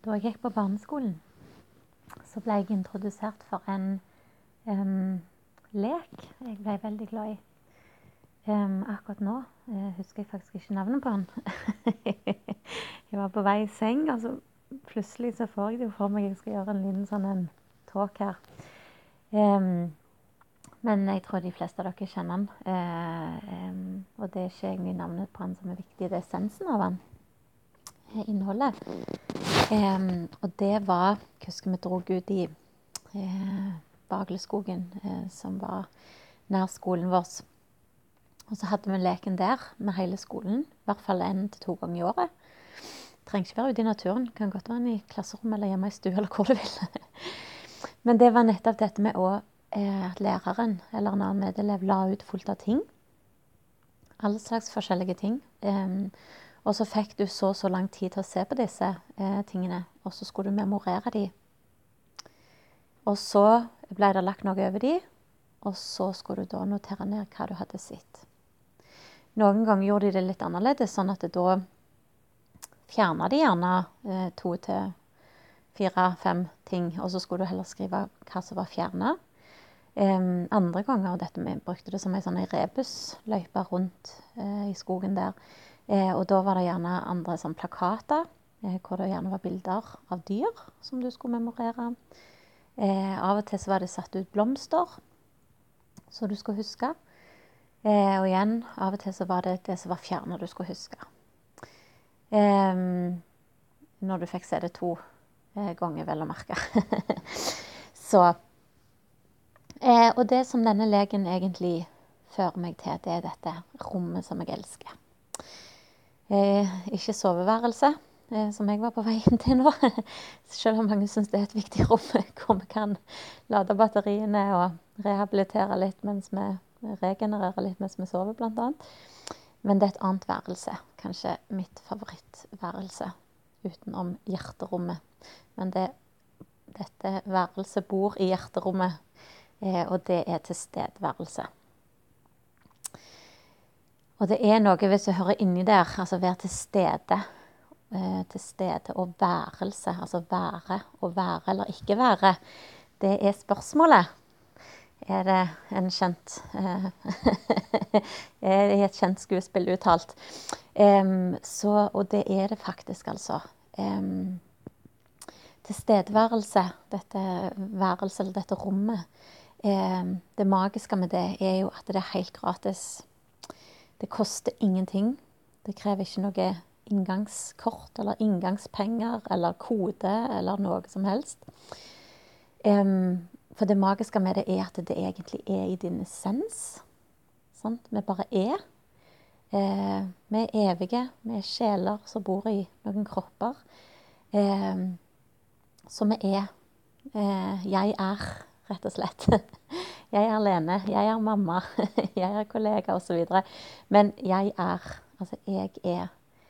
Da jeg gikk på barneskolen, så ble jeg introdusert for en lek jeg ble veldig glad i. Akkurat nå husker jeg faktisk ikke navnet på den. Jeg var på vei i seng, og så plutselig så får jeg det jo for meg jeg skal gjøre en liten sånn en talk her. Men jeg tror de fleste av dere kjenner den. Og det er ikke egentlig navnet på den som er viktig, det er essensen av den. Innholdet. Og det var, jeg husker vi drog ut i Bagleskogen, som var nær skolen vår. Og så hadde vi leken der med hele skolen, i hvert fall 1 til 2 ganger i året. Trenger ikke være ute i naturen, kan godt være i klasserommet eller hjemme i stue eller hvor du vil. Men det var nettopp dette med at læreren eller en annen medelev la ut fullt av ting. Alle slags forskjellige ting. Og så fikk du så lang tid til å se på disse tingene, og så skulle du memorere de. Og så ble det lagt noe over de, og så skulle du da notere ned hva du hadde sett. Noen ganger gjorde de det litt annerledes, sånn at da fjernet de gjerne 2 til 4, 5 ting, og så skulle du heller skrive hva som var fjernet. Andre ganger, og dette vi brukte det som en sånn rebusløype rundt i skogen der, og da var det gjerne andre sånn plakater, hvor det gjerne var bilder av dyr som du skulle memorere. Av og til så var det satt ut blomster, så du skulle huske. Og igjen, av og til så var det det som var fjernet du skulle huske. Når du fikk se det 2 ganger, vel å merke. Så, og det som denne leken egentlig fører meg til, det er dette rommet som jeg elsker. Ikke soveværelse, som jeg var på vei inn til nå. Selv om mange synes det er et viktig rom, hvor vi kan lade batteriene og rehabilitere litt, mens vi regenererer litt mens vi sover blant annet. Men det er et annet værelse, kanskje mitt favorittværelse, utenom hjerterommet. Men dette værelse bor i hjerterommet, og det er tilstedeværelse. Og det er noe, hvis du hører inni der, altså være til stede og værelse, altså være og være eller ikke være, det er spørsmålet. Er det en kjent, er et kjent skuespill uttalt? Og det er det faktisk, altså. Tilstedeværelse, dette værelse eller dette rommet, det magiske med det er jo at det er helt gratis. Det koster ingenting. Det krever ikke noe inngangskort eller inngangspenger eller kode eller noe som helst. For det magiske med det er at det egentlig er i din essens. Sant? Vi bare er. Vi er evige. Vi er sjeler som bor i noen kropper. Så vi er. Jeg er, rett og slett. Jeg er Lene, jeg er mamma, jeg er kollega og så videre. Men jeg er, altså jeg er.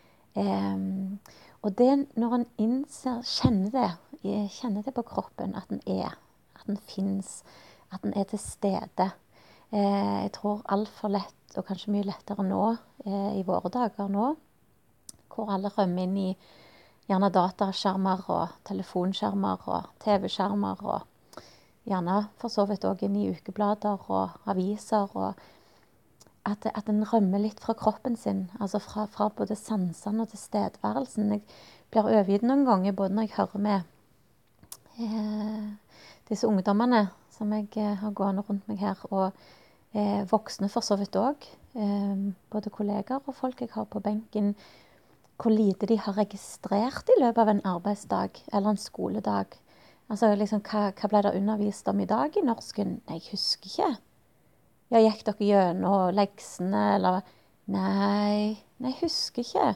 Og det når en innser, kjenner det på kroppen, at den er, at den finnes, at den er til stede. Jeg tror alt for lett, og kanskje mye lettere nå, i våre dager nå, hvor alle rømmer inn i gjerne dataskjermer og telefonskjermer og TV-skjermer og gjerne for så vidt også inn i ukeblader og aviser, og at den rømmer litt fra kroppen sin, altså fra både sansene og tilstedeværelsen. Jeg blir overgitt noen ganger, både når jeg hører med disse ungdommene som jeg har gående rundt meg her, og voksne for så vidt også, både kolleger og folk jeg har på benken, hvor lite de har registrert i løpet av en arbeidsdag eller en skoledag. Altså, liksom, hva ble det undervist om i dag i norsken? Nei, jeg husker ikke. Ja, gikk dere gjennom leksene, eller? Nei, jeg husker ikke.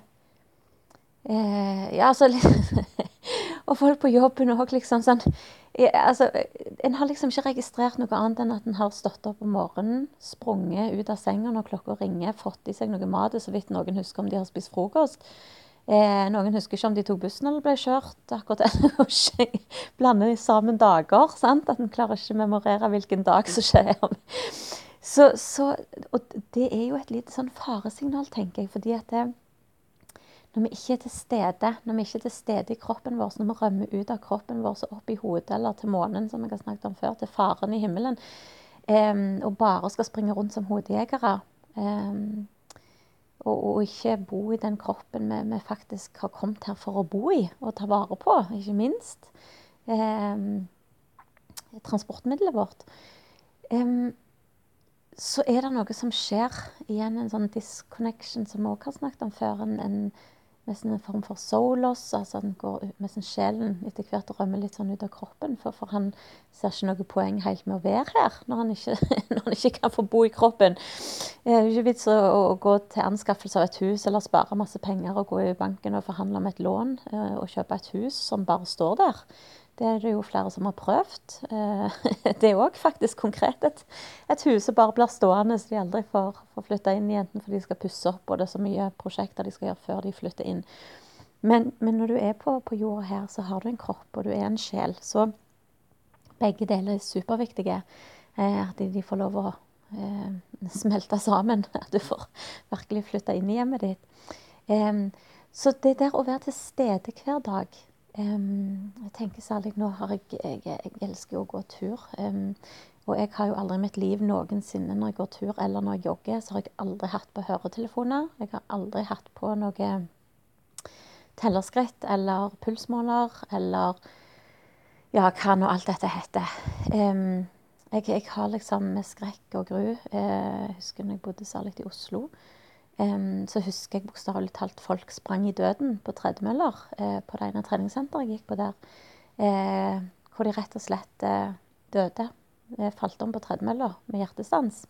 Ja, altså, og folk på jobben også, liksom sånn, altså, en har liksom ikke registrert noe annet enn at en har stått opp om morgenen, sprunget ut av sengen når klokka ringer, fått i seg noe mat, så vidt noen husker om de har spist frokost. Noen husker ikke om de tok bussen eller ble kjørt, akkurat det, og ikke blander sammen dager, sant? At en klarer ikke å memorere hvilken dag som skjer. Og det er jo et lite sånn faresignal, tenker jeg, fordi at når vi ikke er til stede, når vi ikke er til stede i kroppen vår, når vi rømmer ut av kroppen vår så opp i hodet, eller til månen, som jeg har snakket om før, til faren i himmelen, og bare skal springe rundt som hodejegere, og ikke bo i den kroppen vi faktisk har kommet her for å bo i, og ta vare på, ikke minst, transportmiddelet vårt, så er det noe som skjer igjen, en sånn disconnection som vi også har snakket om før, nesten en form for soul loss, altså den går ut med sin sjelen etter hvert og rømmer litt sånn ut av kroppen, for han ser ikke noe poeng helt med å være her, når han ikke, når han ikke kan få bo i kroppen. Det er jo ikke vits å gå til anskaffelse av et hus, eller spare masse penger og gå i banken og forhandle om et lån, og kjøpe et hus som bare står der. Det er det jo flere som har prøvd. Det er også faktisk konkret et hus som bare blir stående, så de aldri får flytte inn i, enten fordi de skal pusse opp, og det er så mye prosjekter de skal gjøre før de flytter inn. Men når du er på jorda her, så har du en kropp, og du er en sjel. Så begge deler er superviktige. At de får lov å smelte sammen, at du får virkelig flytte inn i hjemmet ditt. Så det der å være til stede hver dag, jeg tenker særlig nå har jeg elsker å gå tur, og jeg har jo aldri i mitt liv noensinne når jeg går tur eller når jeg jogger, så har jeg aldri hatt på høretelefoner, jeg har aldri hatt på noe tellerskritt eller pulsmåler eller ja, hva nå alt dette heter. Jeg har liksom med skrekk og gru, jeg husker når jeg bodde særlig i Oslo, så husker jeg bokstavelig talt folk sprang i døden på tredemøller på det ene treningssenteret jeg gikk på der, hvor de rett og slett døde, falt om på tredemøller med hjertestans.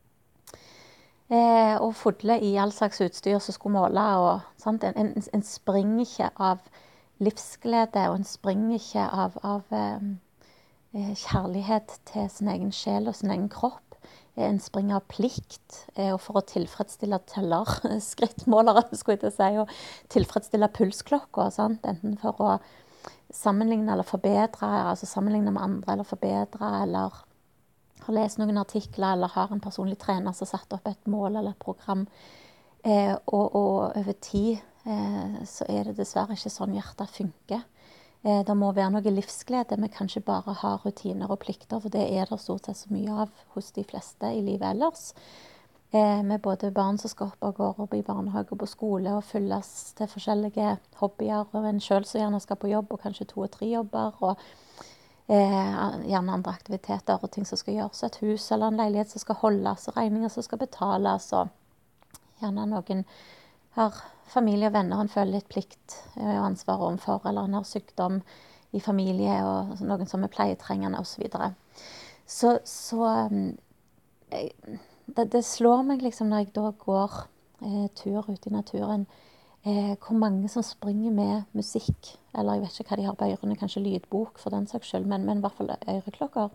Og fodle i all slags utstyr som skulle måle, og sant? En springer ikke av livsglede, og en springer ikke av kjærlighet til sin egen sjel og sin egen kropp. En springer av plikt, og for å tilfredsstille skrittmålere, skulle jeg til å si, og tilfredsstille pulsklokka, sant? Enten for å sammenligne eller forbedre, altså sammenligne med andre eller forbedre, eller har lest noen artikler, eller har en personlig trener som satt opp et mål eller et program. Og over tid så er det dessverre ikke sånn hjertet funker. Det må være noe livsglede, vi kan ikke bare ha rutiner og plikter, for det er det stort sett så mye av hos de fleste i livet ellers. Med både barn som skal opp og går opp i barnehage og på skole, og fylles til forskjellige hobbyer, og en selv som gjerne skal på jobb, og kanskje 2 og 3 jobber, og gjerne andre aktiviteter og ting som skal gjøres, et hus eller en leilighet som skal holdes, og regninger som skal betales, og gjerne noen har familie og venner han føler litt plikt og ansvar overfor, eller han har sykdom i familie, og noen som er pleietrengende, og så videre. Så det slår meg liksom når jeg da går tur ute i naturen, hvor mange som springer med musikk, eller jeg vet ikke hva de har på ørene, kanskje lydbok for den saks skyld, men i hvert fall øreklokker.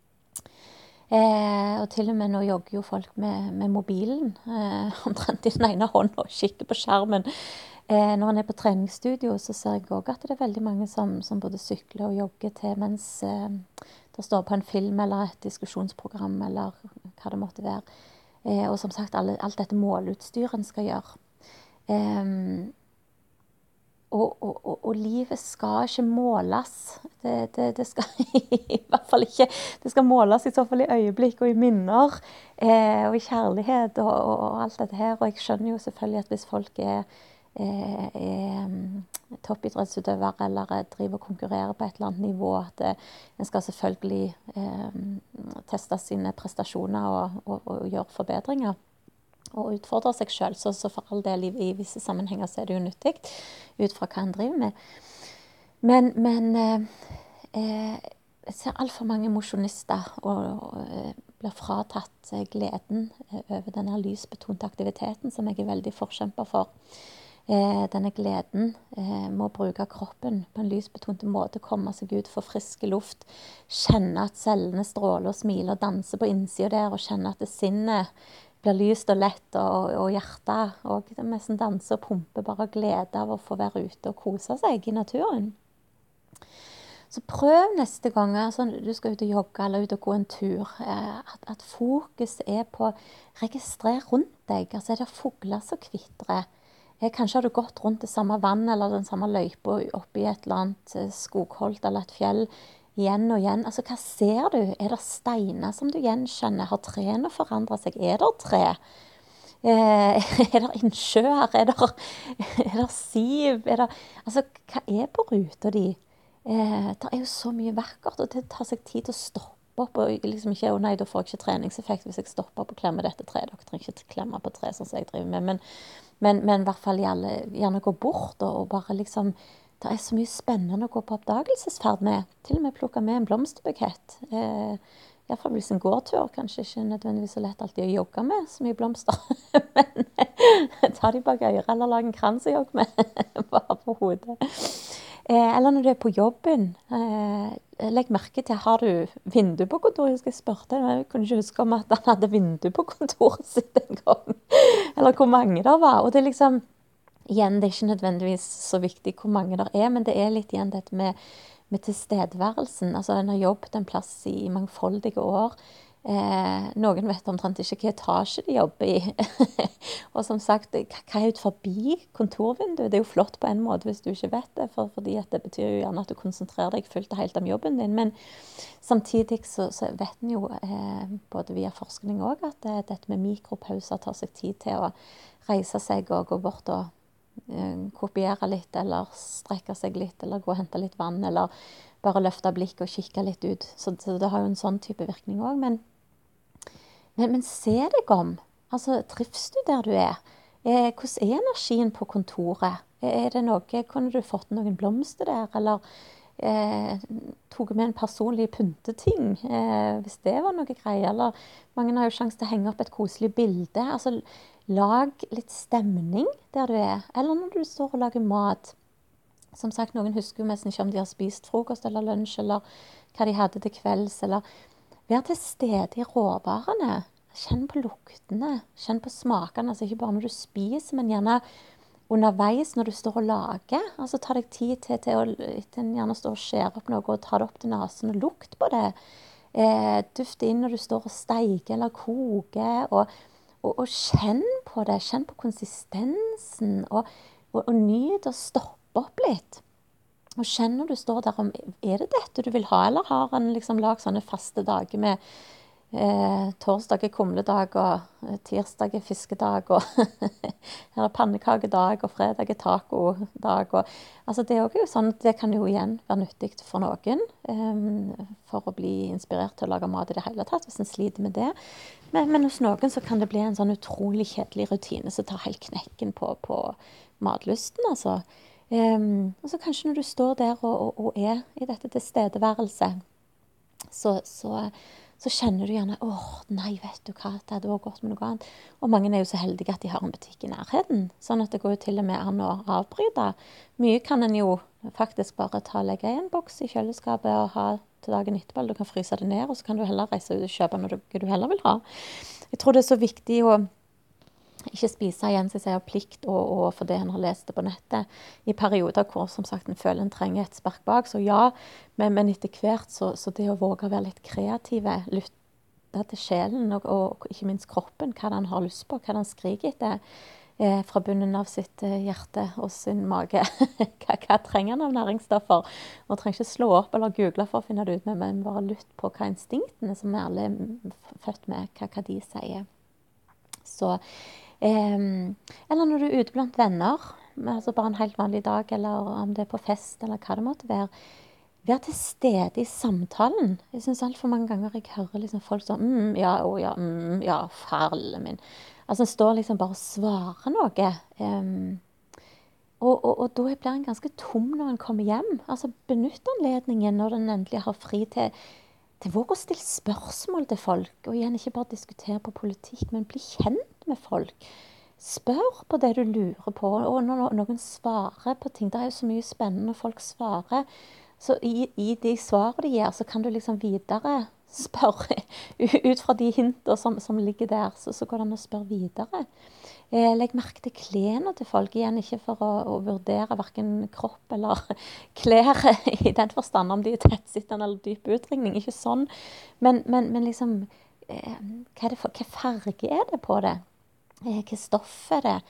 Og til og med nå jogger jo folk med mobilen, omtrent i den ene hånden og kikker på skjermen. Når man er på treningsstudio, så ser jeg også at det er veldig mange som både sykler og jogger til, mens det står på en film eller et diskusjonsprogram, eller hva det måtte være. Og som sagt, alt dette målutstyren skal gjøre. Og livet skal ikke måles. Det skal i hvert fall ikke. Det skal måles i så fall i øyeblikk og i minner, og i kjærlighet og alt dette her. Og jeg skjønner jo selvfølgelig at hvis folk er toppidrettsutøvere eller driver og konkurrerer på et eller annet nivå, at en skal selvfølgelig teste sine prestasjoner og gjøre forbedringer og utfordre seg selv, så for all del i visse sammenhenger så er det jo nyttig ut fra hva en driver med. Men jeg ser alt for mange mosjonister og blir fratatt gleden over denne lysbetonte aktiviteten som jeg er veldig forkjemper for. Denne gleden må bruke kroppen på en lysbetont måte, komme seg ut for friske luft, kjenne at cellene stråler og smiler og danser på innsiden der, og kjenne at det sinnet blir lyst og lett, og hjertet og det nesten danser og pumper bare glede av å få være ute og kose seg i naturen. Så prøv neste gang, altså du skal ut og jogge eller ut og gå en tur, at fokus er på registrer rundt deg. Altså er det fugler som kvitrer? Kanskje har du gått rundt det samme vannet eller den samme løypa oppe i et eller annet skogholt eller et fjell igjen og igjen. Altså, hva ser du? Det steiner som du gjenkjenner? Har trærne forandret seg? Det tre? Det innsjøer? Det siv? Altså, hva på ruta di? Det jo så mye vakkert, og det tar seg tid til å stoppe opp, og liksom ikke, nei, da får jeg ikke treningseffekt hvis jeg stopper opp og klemmer dette treet. Dere trenger ikke klemme på tre sånn som jeg driver med, men i hvert fall gjerne gå bort, og bare liksom, det så mye spennende å gå på oppdagelsesferd med. Til og med plukke med en blomsterbukett. I hvert fall hvis en går tur, kanskje ikke nødvendigvis så lett alltid å jogge med så mye blomster. Men ta de bak øret, eller lag en krans å jogge med, bare på hodet. Eller når du på jobben, legg merke til, har du vindu på kontoret? Jeg skal spørre deg, jeg kunne ikke huske om at han hadde vindu på kontoret sitt en gang. Eller hvor mange det var. Og det liksom, igjen, det ikke nødvendigvis så viktig hvor mange det men det litt igjen dette med tilstedeværelsen. Altså, en har jobbet en plass i mangfoldige år. Noen vet omtrent ikke hva etasje de jobber i. Og som sagt, hva ut forbi kontorvinduet? Det jo flott på en måte hvis du ikke vet det, fordi at det betyr jo gjerne at du konsentrerer deg fullt og helt om jobben din. Men samtidig så vet en jo, både via forskning også, at dette med mikropauser tar seg tid til å reise seg og gå bort og kopiere litt, eller strekke seg litt, eller gå og hente litt vann, eller bare løfte blikk og kikke litt ut. Så det har jo en sånn type virkning også, men se deg om. Altså, trives du der du hvordan energien på kontoret? Det noe, kunne du fått noen blomster der, eller tok med en personlig pynteting, hvis det var noe greier, eller mange har jo sjanse til å henge opp et koselig bilde. Altså, lag litt stemning der du eller når du står og lager mat. Som sagt, noen husker jo nesten ikke om de har spist frokost eller lunsj, eller hva de hadde til kvelds, eller vær til stede i råvarene. Kjenn på luktene, kjenn på smakene, altså ikke bare når du spiser, men gjerne underveis når du står og lager. Altså ta deg tid til å gjerne stå og skjære opp noe, og ta det opp til nasen og lukt på det. Dufte inn når du står og steiker eller koker, og kjenn på det, kjenn på konsistensen, og nyt å stoppe opp litt. Og kjenn når du står der om, det dette du vil ha, eller har han liksom lagt sånne faste dager med torsdag kumledag, og tirsdag fiskedag, og eller pannekakedag, og fredag tacodag. Altså det er jo sånn, det kan jo igjen være nyttig for noen, for å bli inspirert til å lage mat i det hele tatt, hvis en sliter med det. Men hos noen så kan det bli en sånn utrolig kjedelig rutine, som tar helt knekken på matlysten, altså. Og så kanskje når du står der og i dette tilstedeværelse, så kjenner du gjerne, nei, vet du hva, det hadde vært godt med noe annet. Og mange jo så heldige at de har en butikk i nærheten, sånn at det går jo til og med an å avbryte. Mye kan en jo faktisk bare legge i en boks i kjøleskapet og ha til dagen etterpå, eller du kan fryse det ned, og så kan du heller reise ut og kjøpe noe du heller vil ha. Jeg tror det så viktig å ikke spise igjen, så jeg sier plikt, og for det en har lest det på nettet, i perioder hvor, som sagt, en føler en trenger et spark bak, så ja, men etter hvert, så det å våge å være litt kreative, lytte til sjelen, og ikke minst kroppen, hva den har lyst på, hva den skriker etter, fra bunnen av sitt hjerte og sin mage. Hva trenger en av næringsstoffer? Og trenger ikke slå opp eller google for å finne det ut med, men bare lytt på hva instinktene som alle født med, hva de sier. Så eller når du ute blant venner, altså bare en helt vanlig dag, eller om det på fest, eller hva det måtte være, vær til stede i samtalen. Jeg synes alt for mange ganger jeg hører liksom folk sånn, ja, farle min. Altså en står liksom bare og svarer noe, og da blir en ganske tom når en kommer hjem. Altså benytt anledningen når den endelig har fri til våg å stille spørsmål til folk, og igjen ikke bare diskutere på politikk, men bli kjent med folk. Spør på det du lurer på, og når noen svarer på ting, det jo så mye spennende når folk svarer, så i de svarene de gir, så kan du liksom videre spørre, ut fra de hinter som ligger der, så går det an å spørre videre. Legg merke til klærne til folk, igjen ikke for å vurdere hverken kropp eller klær i den forstand, om de tettsittende eller dyp utringning, ikke sånn, men liksom, hva farge det på det? Hva stoff det?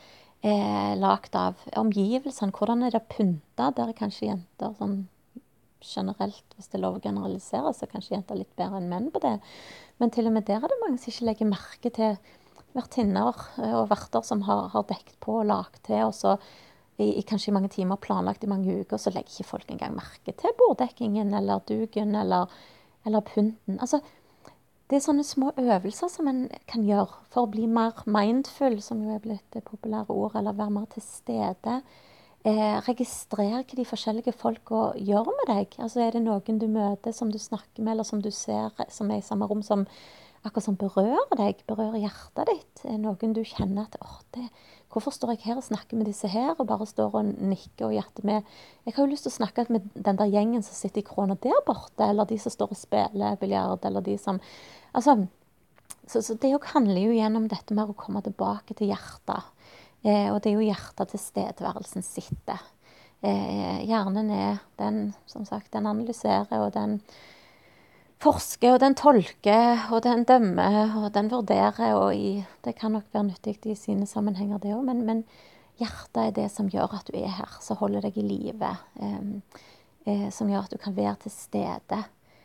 lagt av omgivelsene. Hvordan det pyntet? Der kanskje jenter sånn generelt, hvis det er lov å generalisere, så kanskje jenter litt bedre enn menn på det. Men til og med der det mange som ikke legger merke til vertinner og verter som har dekt på og lagt til, og så kanskje i mange timer planlagt i mange uker, så legger ikke folk engang merke til borddekkingen eller duken eller pynten. Altså, det sånne små øvelser som en kan gjøre for å bli mer mindful, som jo blitt det populære ord, eller være mer til stede. Registrer hva de forskjellige folka gjør med deg. Altså, det noen du møter, som du snakker med, eller som du ser, som i samme rom, som akkurat som berører deg, berører hjertet ditt. Noen du kjenner at, hvorfor står jeg her og snakker med disse her, og bare står og nikker og hjerter med? Jeg har jo lyst til å snakke med den der gjengen som sitter i krona der borte, eller de som står og spiller biljard, eller de som... Altså, så det handler jo gjennom dette med å komme tilbake til hjertet. Og det er jo hjertet tilstedeværelsen sitter. Hjernen den, som sagt, den analyserer, og den forsker, og den tolker, og den dømmer, og den vurderer, og det kan nok være nyttig i sine sammenhenger det også, men hjertet det som gjør at du her, som holder deg i live, som gjør at du kan være til stede.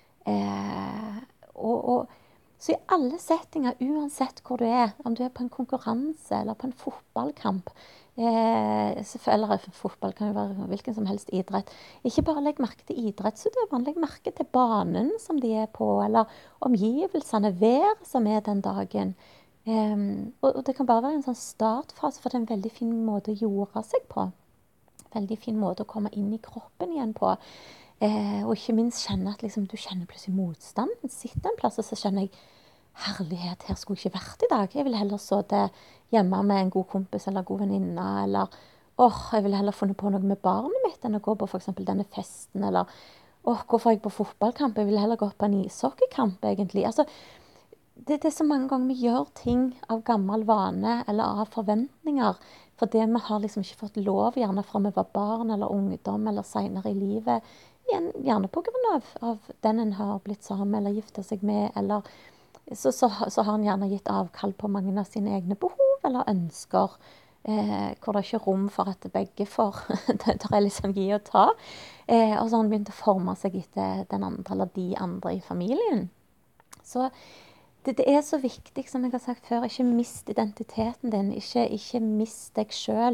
Så i alle settinger, uansett hvor du om du på en konkurranse, eller på en fotballkamp, eller fotball kan jo være hvilken som helst idrett. Ikke bare legg merke til idrettsutøveren, legg merke til banen som de på, eller omgivelsene, vær som den dagen. Og det kan bare være en sånn startfase, for det en veldig fin måte å jorde seg på. Veldig fin måte å komme inn i kroppen igjen på. Og ikke minst kjenne at liksom, du kjenner plutselig motstand. Sitter en plass, og så kjenner jeg, herlighet, her skulle jeg ikke vært i dag. Jeg vil heller sitte hjemme med en god kompis eller god venninne, eller jeg vil heller funnet på noe med barnet mitt enn å gå på for eksempel denne festen, eller hvorfor jeg på fotballkamp? Jeg vil heller gå på en ishockeykamp, egentlig. Altså, det så mange ganger vi gjør ting av gammel vane, eller av forventninger, for det vi har liksom ikke fått lov, gjerne fra vi var barn, eller ungdom, eller senere i livet, gjerne på grunn av den en har blitt sammen, eller giftet seg med, eller så har han gjerne gitt avkall på mange av sine egne behov, eller ønsker, hvor det ikke er rom for at begge får, det liksom gi og ta, og så har han begynt å forme seg etter den andre, eller de andre i familien. Så det så viktig, som jeg har sagt før, ikke mist identiteten din, ikke mist deg selv.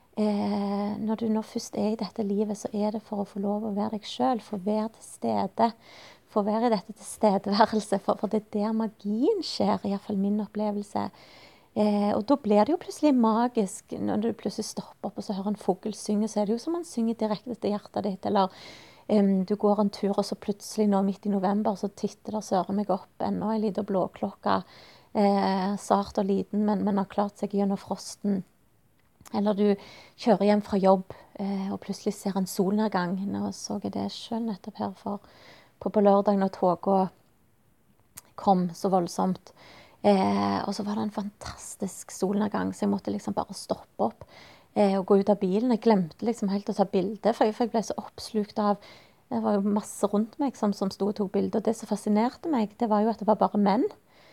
Når du nå først i dette livet, så det for å få lov å være deg selv, for å være til stede, for å være i dette tilstedeværelse, for det der magien skjer, i hvert fall min opplevelse. Og da blir det jo plutselig magisk, når du plutselig stopper opp og så hører en fugl synge, så det jo som han synger direkte til hjertet ditt, eller du går en tur, og så plutselig nå midt i november, så titter det søren meg opp ennå en liten blåklokka, sart og liten, men har klart seg gjennom frosten. Eller du kjører hjem fra jobb, og plutselig ser en solnedgang. Nå så jeg det selv nettopp her på lørdag, når toget kom så voldsomt. Og så var det en fantastisk solnedgang, så jeg måtte liksom bare stoppe opp og gå ut av bilen. Jeg glemte liksom helt å ta bilde, for jeg ble så oppslukt av, det var jo masse rundt meg som sto og tok bilder, og det som fascinerte meg, det var jo at det var bare menn.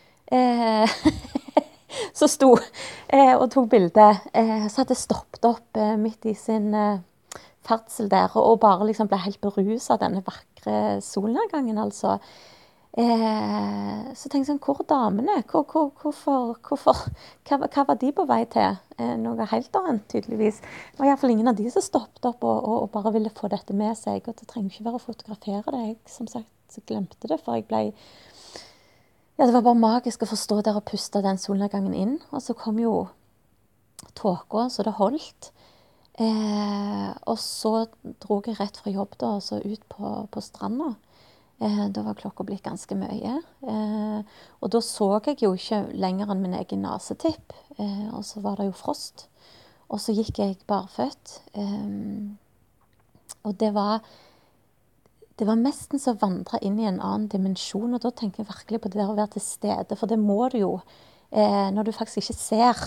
Så sto og tok bilde, så hadde jeg stoppet opp midt i sin ferdsel der, og bare liksom ble helt beruset av denne vakre solnedgangen, altså. Så tenkte jeg sånn, hvor damene? Hva var de på vei til? Noe helt annet, tydeligvis. Det var i hvert fall ingen av de som stoppet opp og bare ville få dette med seg, og det trenger ikke være å fotografere det. Jeg, som sagt, så glemte det, for jeg ble... Ja, det var bare magisk å forstå der og puste den solnedgangen inn. Og så kom jo tåka, så det holdt. Og så dro jeg rett fra jobb da, og så ut på stranda. Da var klokka blitt ganske mye. Og da så jeg jo ikke lenger enn min egen nasetipp. Og så var det jo frost. Og så gikk jeg barføtt. Og det var nesten så å vandre inn i en annen dimensjon, og da tenker jeg virkelig på det der å være til stede, for det må du jo, når du faktisk ikke ser,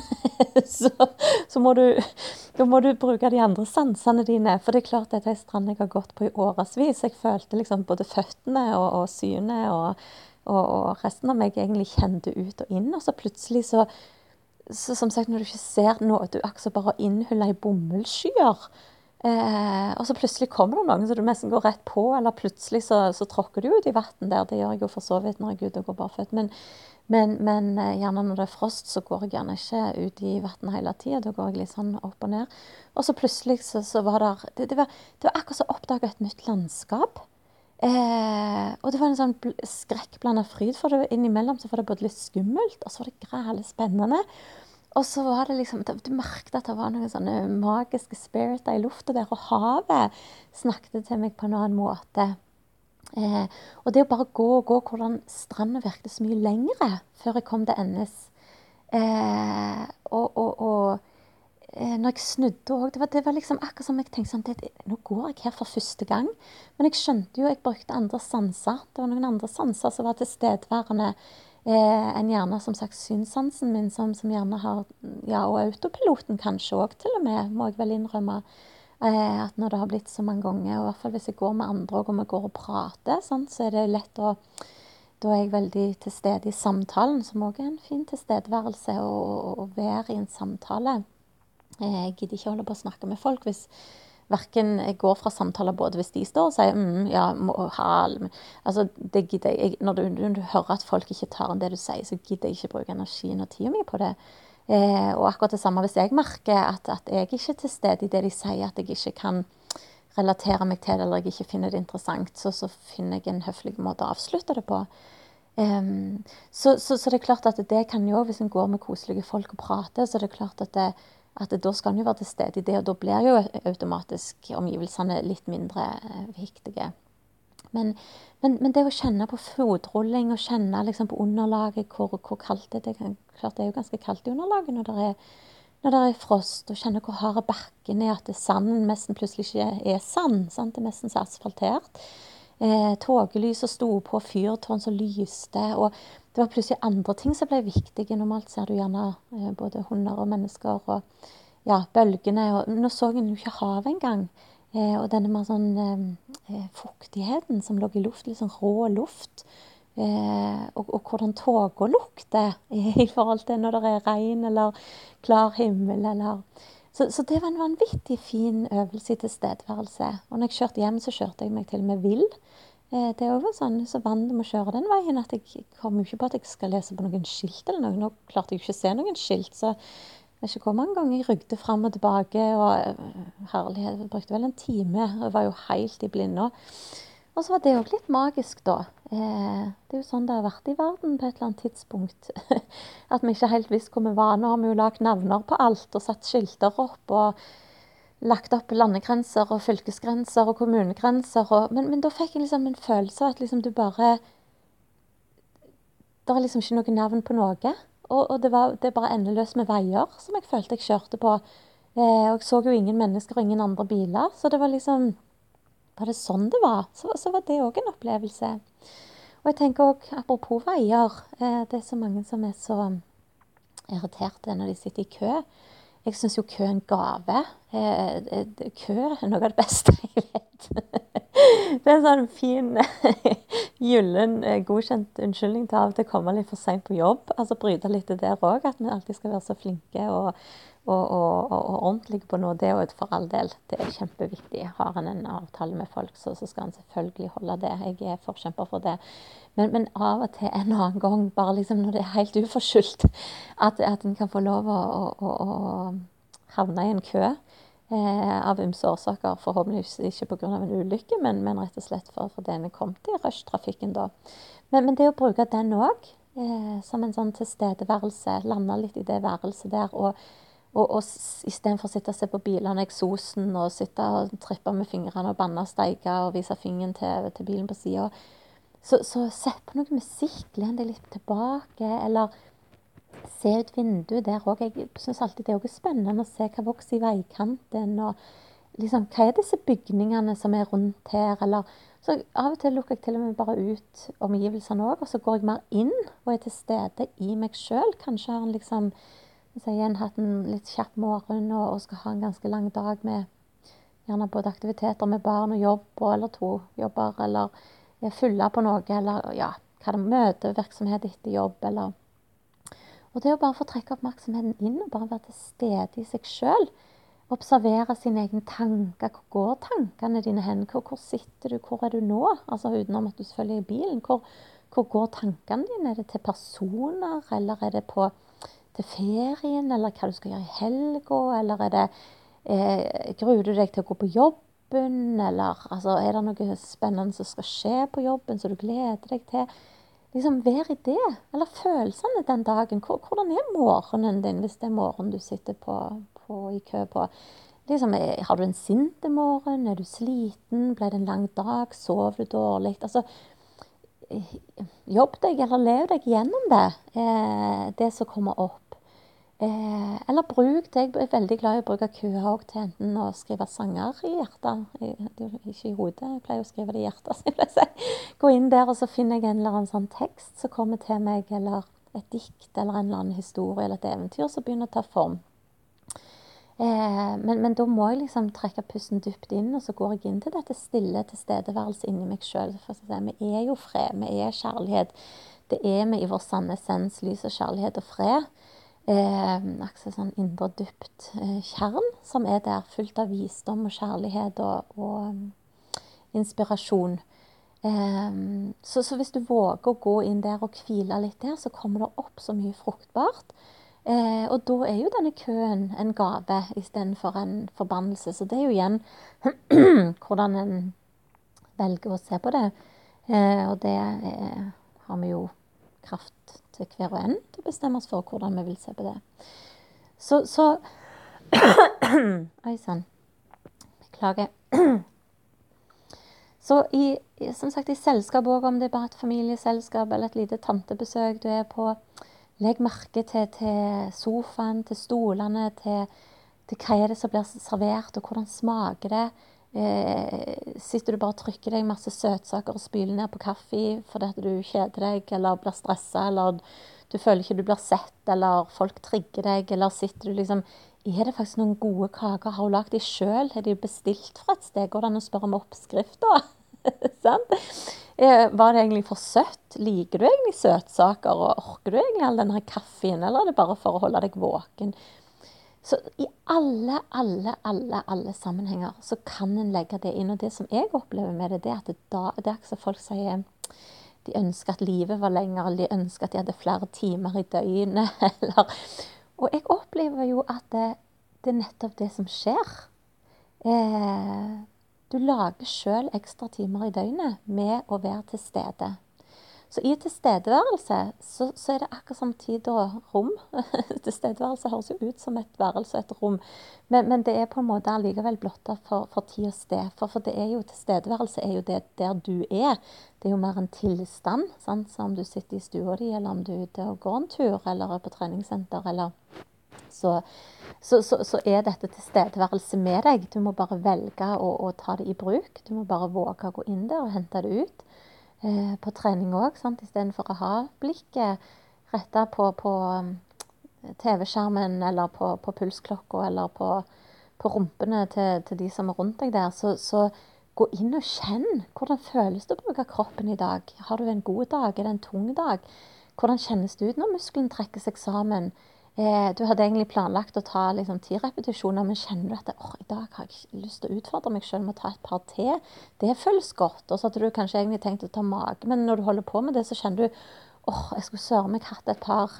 så må du bruke de andre sansene dine, for det er klart at det strand jeg har gått på i årevis, jeg følte liksom både føttene og synet og resten av meg egentlig kjente ut og inn, og så plutselig så så som sagt, når du ikke ser noe, du akkurat bare innhullet i bomullskyer, og så plutselig kommer det noen så du nesten går rett på, eller plutselig så tråkker du ut i vatten der. Det gjør jeg jo for så vidt når jeg er ute og går barføtt. Men gjerne når det er frost, så går jeg gjerne ikke ut i vatten hele tiden. Da går jeg litt sånn opp og ned. Og så plutselig så var det var akkurat så oppdaget et nytt landskap. Og det var en sånn skrekkblandet fryd, for det innimellom så var det både litt skummelt, og så var det greit spennende. Og så var det liksom, du merket at det var noen sånne magiske spiriter i lufta der, og havet snakket til meg på en annen måte. Og det å bare gå og gå, hvordan stranden virket så mye lengre før jeg kom til endes. Når jeg snudde også, det var liksom akkurat som jeg tenkte sånn, nå går jeg her for første gang. Men jeg skjønte jo, jeg brukte andre sanser. Det var noen andre sanser som var tilstedeværende. En gjerne, som sagt, synssansen min, som gjerne har, ja, og autopiloten kanskje også til og med, må jeg vel innrømme, at når det har blitt så mange ganger, og i hvert fall hvis jeg går med andre, og vi går og prater, sånn, så er det lett da er jeg veldig til stede i samtalen, som også er en fin tilstedeværelse, å være i en samtale. Jeg gidder ikke holde på å snakke med folk hvis hverken jeg går fra samtaler både hvis de står og sier, ja, altså det gidder jeg, når du hører at folk ikke tar enn det du sier, så gidder jeg ikke bruke energien og tiden min på det. Og akkurat det samme hvis jeg merker at jeg ikke er til stede i det de sier, at jeg ikke kan relatere meg til det, eller jeg ikke finner det interessant, så finner jeg en høflig måte å avslutte det på. Så det er klart at det kan jo, hvis en går med koselige folk og prater, så er det klart at da skal en jo være til stede i det, og da blir jo automatisk omgivelsene litt mindre viktige. Men det å kjenne på fodrulling, og kjenne liksom på underlaget, hvor kaldt det er, klart det er jo ganske kaldt i underlaget når det er frost, og kjenne hvor harde bakken er, at sanden nesten plutselig ikke er sand, sant? Det er nesten så asfaltert. Togelyset sto på, fyrtårn som lyste, og det var plutselig andre ting som ble viktige. Normalt ser du gjerne både hunder og mennesker, og ja, bølgene, og nå så jeg jo ikke havet engang. Og denne mer sånn fuktigheten som lå i luft, litt sånn rå luft, og hvordan tåga lukter i forhold til når det er regn eller klar himmel, eller... Så det var en vanvittig fin øvelse i tilstedeværelse. Og når jeg kjørte hjem, så kjørte jeg meg til og med vill. Det er også sånn, så vant med å kjøre den veien, at jeg kom jo ikke på at jeg skal lese på noen skilt eller noe. Nå klarte jeg ikke å se noen skilt, så jeg vet ikke hvor mange ganger jeg rygde frem og tilbake, og herlighet, jeg brukte vel en time, og jeg var jo helt i blinde. Og så var det jo litt magisk da. Det er jo sånn det har vært i verden på et eller annet tidspunkt. At vi ikke helt visste hvor vi var. Nå har vi jo lagt navner på alt, og satt skilter opp, og lagt opp landegrenser og fylkesgrenser og kommunegrenser. Men da fikk jeg liksom en følelse av at liksom du bare... Det er liksom ikke noe navn på noe. Og det er bare endeløst med veier som jeg følte jeg kjørte på. Og jeg så jo ingen mennesker og ingen andre biler. Så det var liksom... Var det sånn det var? Så var det også en opplevelse. Og jeg tenker også, apropos veier, det er så mange som er så irriterte når de sitter i kø. Jeg synes jo kø er en gave. Kø er noe av det beste jeg vet. Det er en sånn fin, gyllen, godkjent unnskyldning til av og til å komme litt for sent på jobb. Altså bryte litt det der også, at vi alltid skal være så flinke og ordentlige på noe. Det er jo for all del, det er kjempeviktig. Har en avtale med folk, så skal en selvfølgelig holde det. Jeg er forkjemper for det. Men av og til en annen gang, bare liksom når det er helt uforskyldt, at en kan få lov å havne i en kø av ymse årsaker, forhåpentligvis ikke på grunn av en ulykke, men rett og slett for det en er kommet i rushtrafikken da. Men det å bruke den også, som en sånn tilstedeværelse, lande litt i det værelset der, og i stedet for å sitte og se på bilene, eksosen, og sitte og trippe med fingrene og banne og steike og vise fingeren til bilen på siden, så sett på noe musikk, len deg litt tilbake, eller se ut vinduet der også. Jeg synes alltid det er også spennende å se hva vokser i veikanten, og liksom, hva er disse bygningene som er rundt her, eller så av og til lukker jeg til og med bare ut omgivelsene også, og så går jeg mer inn og er til stede i meg selv. Kanskje har en liksom, hvis jeg igjen hatt en litt kjapp morgen og skal ha en ganske lang dag med gjerne både aktiviteter med barn og jobb, eller 2 jobber, eller fylle på noe, eller ja, hva det møter, virksomhet etter jobb, eller... Og det å bare få trekke oppmerksomheten inn og bare være til stede i seg selv, observere sine egne tanker. Hvor går tankene dine hen? Hvor sitter du? Hvor er du nå? Altså utenom at du selvfølgelig er i bilen. Hvor går tankene dine? Er det til personer, eller er det til ferien, eller hva du skal gjøre i helga, eller er det gruer du deg til å gå på jobben, eller altså, er det noe spennende som skal skje på jobben, som du gleder deg til? Liksom, vær i det, eller følelsene den dagen. Hvordan er morgenen din, hvis det er morgen du sitter i kø på? Liksom, har du en sinte morgen? Er du sliten? Ble det en lang dag? Sov du dårlig? Altså, jobb deg, eller lev deg gjennom det som kommer opp. Eller bruk det. Jeg er veldig glad i å bruke køer også til enten å skrive sanger i hjertet. Ikke i hodet, jeg pleier å skrive det i hjertet, som jeg pleier å si. Gå inn der, og så finner jeg en eller annen sånn tekst som kommer til meg, eller et dikt, eller en eller annen historie, eller et eventyr som begynner å ta form. Men da må jeg liksom trekke pusten dypt inn, og så går jeg inn til dette stille tilstedeværelse inni meg selv. For vi er jo fred, vi er kjærlighet. Det er vi i vår sanne essens, lys og kjærlighet og fred. Akkurat sånn indre dypt kjern som er der, fullt av visdom og kjærlighet og inspirasjon. Så hvis du våger å gå inn der og hvile litt der, så kommer det opp så mye fruktbart. Og da er jo denne køen en gave i stedet for en forbannelse. Så det er jo igjen hvordan en velger å se på det. Og det har vi jo kraft til hver og en til å bestemme oss for hvordan vi vil se på det. Så Oi sann. Beklager. Så som sagt, i selskap også, om det er bare et familieselskap eller et lite tantebesøk du er på, legg merke til sofaen, til stolene, til hva er det som blir servert, og hvordan smaker det. Sitter du bare og trykker deg masse søtsaker og spyler ned på kaffe fordi at du kjeder deg, eller blir stresset, eller du føler ikke du blir sett, eller folk trigger deg, eller sitter du liksom, er det faktisk noen gode kaker, har du lagt de selv, er de bestilt fra et sted, går det an å spørre om oppskrift da? Sant? Var det egentlig for søtt? Liker du egentlig søtsaker, og orker du egentlig all denne kaffen, eller er det bare for å holde deg våken? Så i alle sammenhenger så kan en legge det inn, og det som jeg opplever med det, det er at det er ikke så folk sier, de ønsker at livet var lenger, eller de ønsker at de hadde flere timer i døgnet, eller, og jeg opplever jo at det er nettopp det som skjer. Du lager selv ekstra timer i døgnet med å være til stede. Så i tilstedeværelse så er det akkurat som tid og rom. Tilstedeværelse høres jo ut som et værelse og et rom, men det er på en måte allikevel blottet for tid og sted. For det er jo, tilstedeværelse er jo det der du er. Det er jo mer en tilstand, sant? Så om du sitter i stua di, eller om du er ute og går en tur, eller er på treningssenter, eller så er dette tilstedeværelse med deg. Du må bare velge å ta det i bruk. Du må bare våge å gå inn der og hente det ut. På trening også, sant? I stedet for å ha blikket rettet på TV-skjermen, eller på pulsklokka, eller på rumpene til de som er rundt deg der, så gå inn og kjenn. Hvordan føles det å bruke kroppen i dag? Har du en god dag? Er det en tung dag? Hvordan kjennes det ut når muskelen trekker seg sammen? Du hadde egentlig planlagt å ta liksom 10 repetisjoner, men kjenner du at i dag har jeg ikke lyst til å utfordre meg selv med å ta et par til? Det føles godt, og så hadde du kanskje egentlig tenkt å ta mage, men når du holder på med det, så kjenner du, jeg skulle søren meg hatt et par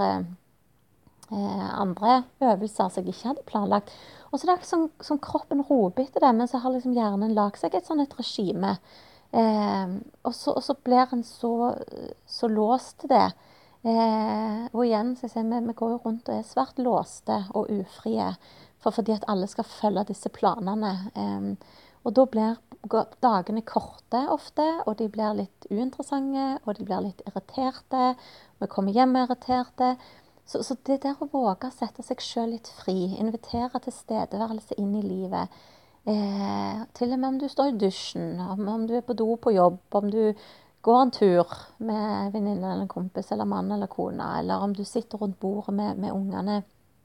andre øvelser som jeg ikke hadde planlagt. Og så er det ikke som kroppen roper etter det, men så har liksom hjernen lagt seg et sånn et regime. Og så blir en så låst til det. Og igjen, så jeg sier, vi går jo rundt og er svært låste og ufrie, fordi at alle skal følge disse planene. Og da blir dagene korte ofte, og de blir litt uinteressante, og de blir litt irriterte. Vi kommer hjem irriterte. Så det der å våge å sette seg selv litt fri, invitere til stedeværelse inn i livet, til og med om du står i dusjen, om du er på do på jobb, om du går en tur med en venninne eller en kompis, eller mann eller kone, eller om du sitter rundt bordet med ungene.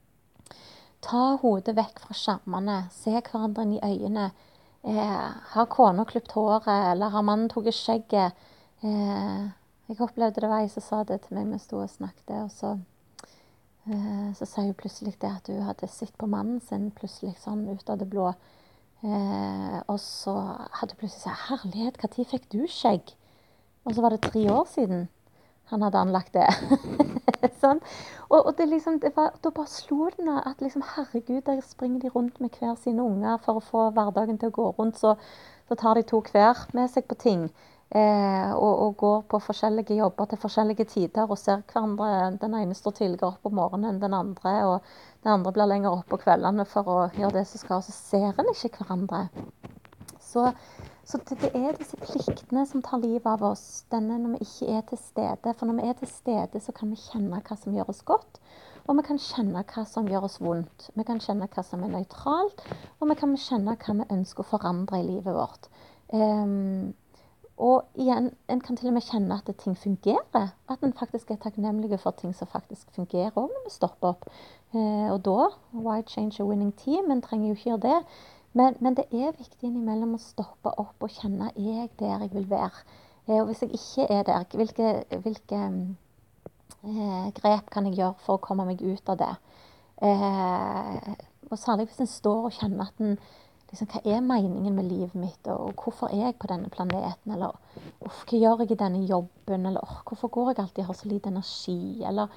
Ta hodet vekk fra skjermene, se hverandre inn i øynene. Har kona klippet håret, eller har mannen tatt skjegget? Jeg opplevde det var jeg som sa det til meg, vi stod og snakket, og så Så sier hun plutselig det at hun hadde sett på mannen sin plutselig sånn ut av det blå. Og så hadde hun plutselig sagt, herlighet, hva tid fikk du skjegg? Og så var det 3 år siden han hadde anlagt det. Sånn. Og det liksom, da bare slo det meg at liksom, herregud, der springer de rundt med hver sine unger for å få hverdagen til å gå rundt, så tar de 2 hver med seg på ting. Og går på forskjellige jobber til forskjellige tider og ser hverandre. Den ene står tidligere opp om morgenen enn den andre, og den andre blir lenger opp på kveldene for å gjøre det som skal, og så ser en ikke hverandre. Så det disse pliktene som tar livet av oss, denne når vi ikke er til stede. For når vi er til stede, så kan vi kjenne hva som gjør oss godt, og vi kan kjenne hva som gjør oss vondt. Vi kan kjenne hva som er nøytralt, og vi kan kjenne hva vi ønsker å forandre i livet vårt. Og igjen, en kan til og med kjenne at ting fungerer. At en faktisk er takknemlig for ting som faktisk fungerer også når vi stopper opp. Og da, why change a winning team? En trenger jo ikke gjøre det. Men det er viktig innimellom å stoppe opp og kjenne, er jeg der jeg vil være? Og hvis jeg ikke er der, hvilke grep kan jeg gjøre for å komme meg ut av det? Og særlig hvis en står og kjenner at en liksom, hva er meningen med livet mitt, og hvorfor er jeg på denne planeten, eller hva gjør jeg i denne jobben, eller hvorfor går jeg alltid og har så lite energi, eller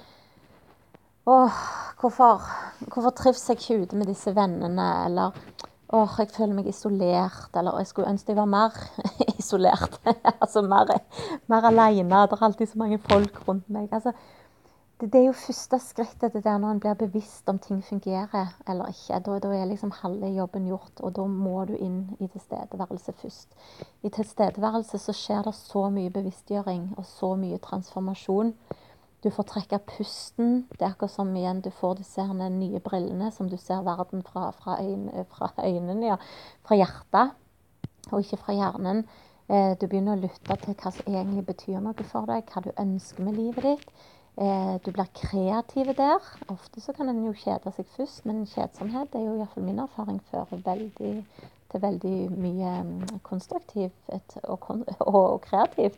hvorfor trives jeg ikke ute med disse vennene, eller jeg føler meg isolert, eller jeg skulle ønske jeg var mer isolert, altså mer alene, det er alltid så mange folk rundt meg, altså. Det er jo første skrittet det der når en blir bevisst om ting fungerer eller ikke. Da er liksom halve jobben gjort, og da må du inn i tilstedeværelse først. I tilstedeværelse så skjer det så mye bevisstgjøring og så mye transformasjon. Du får trekke pusten. Det er akkurat som igjen du får disse nye brillene som du ser verden fra øynene, ja, fra hjertet, og ikke fra hjernen. Du begynner å lytte til hva som egentlig betyr noe for deg, hva du ønsker med livet ditt. Du blir kreativ der. Ofte så kan en jo kjede seg først, men kjedsomhet er jo i hvert fall min erfaring fører til veldig mye konstruktivt og kreativt.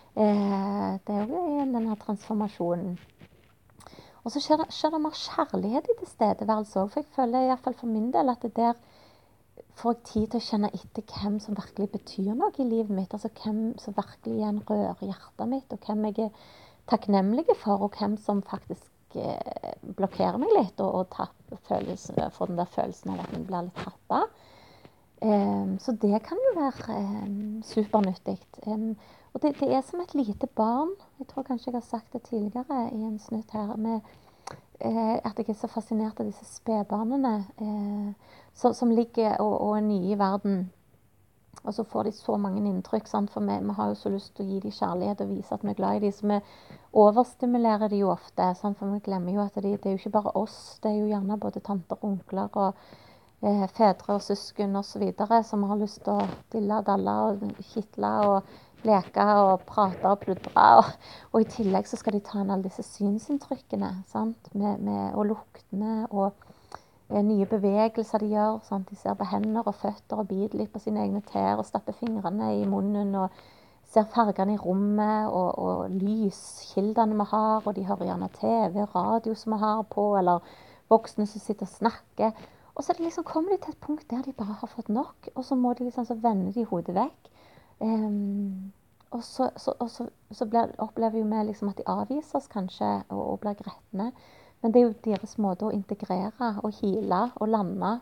Det er jo igjen denne transformasjonen. Og så skjer det mer kjærlighet i tilstedeværelse også, for jeg føler i hvert fall for min del at det der får jeg tid til å kjenne etter hvem som virkelig betyr noe i livet mitt, altså hvem som virkelig igjen rører hjertet mitt, og hvem jeg er takknemlige for, og hvem som faktisk blokkerer meg litt, og får den der følelsen av at den blir litt tappet. Så det kan jo være supernyttig. Og det er som et lite barn. Jeg tror kanskje jeg har sagt det tidligere i en snutt her, med at jeg er så fascinert av disse spedbarnene som ligger og er nye i verden. Og så får de så mange inntrykk, sant? For vi har jo så lyst til å gi dem kjærlighet og vise at vi er glad i dem, så vi overstimulerer de jo ofte, sant? For vi glemmer jo at det er jo ikke bare oss, det er jo gjerne både tanter og onkler og fedre og søsken og så videre, som har lyst til å dille og dalle og kittle og leke og prate og pludre, og i tillegg så skal de ta inn alle disse synsinntrykkene, sant? Og luktene og nye bevegelser de gjør, sant? De ser på hender og føtter og biter litt på sine egne tær og stapper fingrene i munnen og ser fargene i rommet og lyskildene vi har, og de hører gjerne TV og radio som vi har på, eller voksne som sitter og snakker. Og så liksom, kommer de til et punkt der de bare har fått nok, og så må de liksom, så vende de hodet vekk. Og så opplever jo vi liksom at de avviser oss kanskje og blir gretne. Men det er jo deres måte å integrere og hile og lande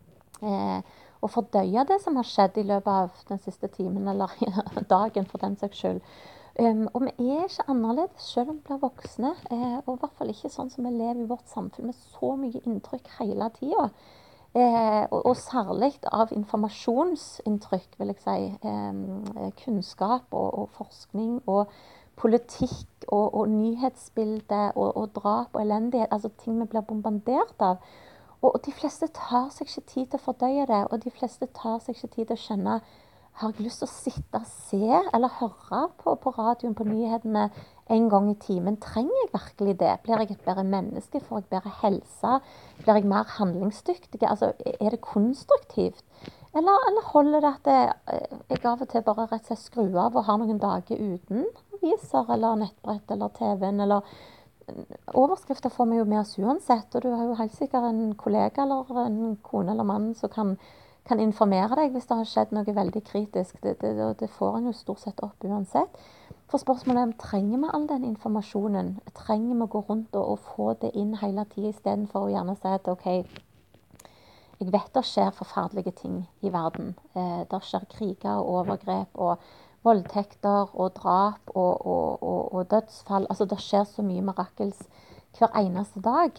og fordøye det som har skjedd i løpet av den siste timen eller dagen for den saks skyld. Og vi er ikke annerledes selv om vi blir voksne, og i hvert fall ikke sånn som vi lever i vårt samfunn med så mye inntrykk hele tiden. Og særlig av informasjonsinntrykk, vil jeg si, kunnskap og forskning og politikk og nyhetsbilde og drap og elendighet, altså ting vi blir bombardert av. Og de fleste tar seg ikke tid til å fordøye det, og de fleste tar seg ikke tid til å skjønne, har jeg lyst til å sitte og se eller høre på radioen på nyhetene en gang i timen? Trenger jeg virkelig det? Blir jeg et bedre menneske? Får jeg bedre helse? Blir jeg mer handlingsdyktig? Altså, er det konstruktivt? Eller holder det at jeg av og til bare rett og slett skrur av og har noen dager uten aviser eller nettbrett eller TV-en, eller overskrifter får vi jo med oss uansett, og du har jo helt sikkert en kollega eller en kone eller mann som kan informere deg hvis det har skjedd noe veldig kritisk. Det får en jo stort sett opp uansett. For spørsmålet er om trenger vi all den informasjonen? Trenger vi å gå rundt og få det inn hele tiden, i stedet for å gjerne si at ok, jeg vet det skjer forferdelige ting i verden. Det skjer kriger og overgrep og voldtekter og drap og dødsfall. Altså det skjer så mye mirakels hver eneste dag.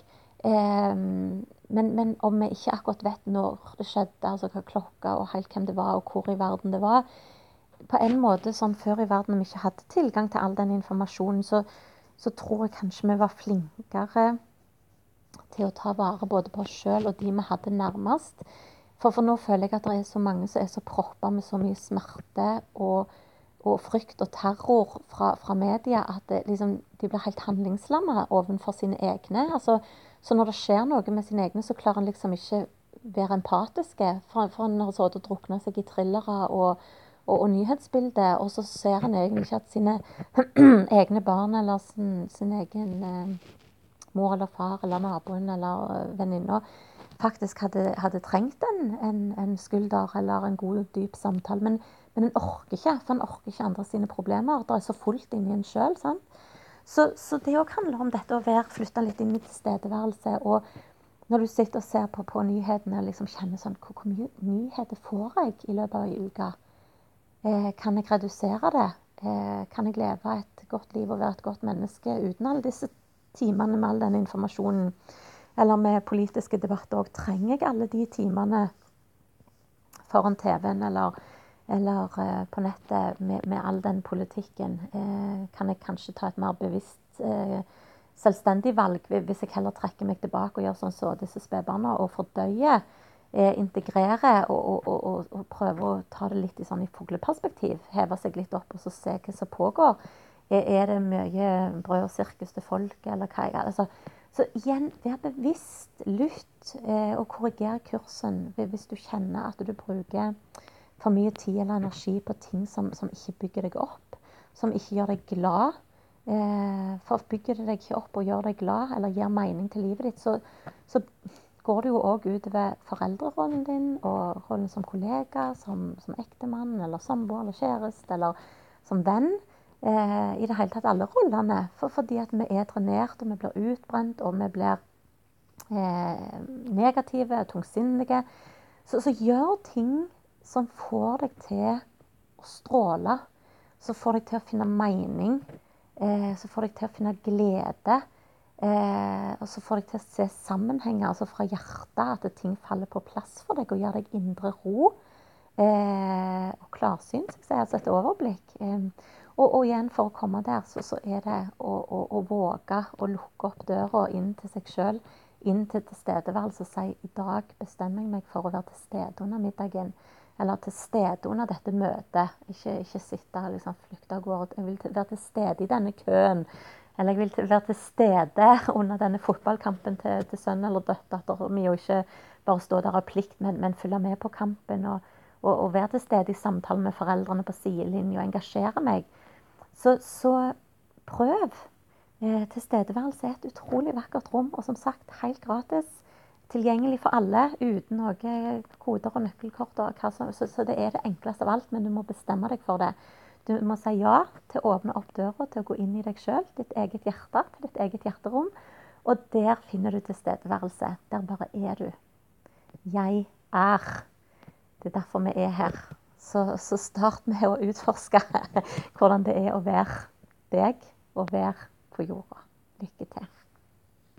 Men om vi ikke akkurat vet når det skjedde, altså hva klokka og helt hvem det var og hvor i verden det var, på en måte sånn før i verden, når vi ikke hadde tilgang til all den informasjonen, så tror jeg kanskje vi var flinkere til å ta vare både på oss selv og de vi hadde nærmest. For nå føler jeg at det er så mange som er så proppet med så mye smerte og frykt og terror fra media, at de blir helt handlingslammet overfor sine egne. Altså, så når det skjer noe med sine egne, så klarer en liksom ikke være empatiske. For en har så druknet seg i thrillere og nyhetsbildet, og så ser en egentlig ikke at sine egne barn eller sin egen mor eller far eller naboen eller venninner faktisk hadde trengt en skulder eller en god, dyp samtale. Men en orker ikke, for en orker ikke andre sine problemer. Det er så fullt inni en selv, sant? Så det også handler om dette å flytte litt inn i tilstedeværelse. Og når du sitter og ser på nyhetene, liksom kjenner sånn, hvor mye nyheter får jeg i løpet av en uke? Kan jeg redusere det? Kan jeg leve et godt liv og være et godt menneske uten alle disse timene med all den informasjonen? Eller med politiske debatter også. Trenger jeg alle de timene foran TV-en eller på nettet med all den politikken? Kan jeg kanskje ta et mer bevisst selvstendig valg hvis jeg heller trekker meg tilbake og gjør sånn så disse spedbarna og fordøyer, integrerer og prøver å ta det litt i fugleperspektiv, heve seg litt opp og så se hva som pågår. Er det mye brød og sirkus til folket, eller hva jeg altså, så igjen, vær bevisst, lytt og korriger kursen hvis du kjenner at du bruker for mye tid eller energi på ting som ikke bygger deg opp, som ikke gjør deg glad. For bygger det deg ikke opp og gjør deg glad, eller gir mening til livet ditt, så går det jo også utover foreldrerollen din, og rollen som kollega, som ektemann, eller samboer, eller kjæreste, eller som venn. I det hele tatt alle rollene, fordi at vi er drenert, og vi blir utbrent, og vi blir negative, tungsinnige. Så gjør ting som får deg til å stråle, som får deg til å finne mening, som får deg til å finne glede, og så får deg til å se sammenhenger, altså fra hjertet, at ting faller på plass for deg, og gjør deg indre ro, og klarsyn, altså et overblikk. Og igjen, for å komme der, så er det å våge å lukke opp døra inn til seg selv, inn til tilstedeværelse, og si, i dag bestemmer jeg meg for å være til stede under middagen, eller til stede under dette møtet. Ikke sitte og flykte av gårde. Jeg vil være til stede i denne køen, eller jeg vil være til stede under denne fotballkampen til sønn eller døtter mi, og ikke bare stå der av plikt, men følge med på kampen, og være til stede i samtalen med foreldrene på sidelinjen, og engasjere meg. Så prøv. Tilstedeværelse er et utrolig vakkert rom, og som sagt, helt gratis, tilgjengelig for alle, uten noen koder og nøkkelkort. Så det er det enkleste av alt, men du må bestemme deg for det. Du må si ja til å åpne opp døra, til å gå inn i deg selv, ditt eget hjerte, til ditt eget hjerterom, og der finner du tilstedeværelse. Der bare er du. Jeg er. Det er derfor vi er her. Så start med å utforske hvordan det er å være deg og være på jorda. Lykke til.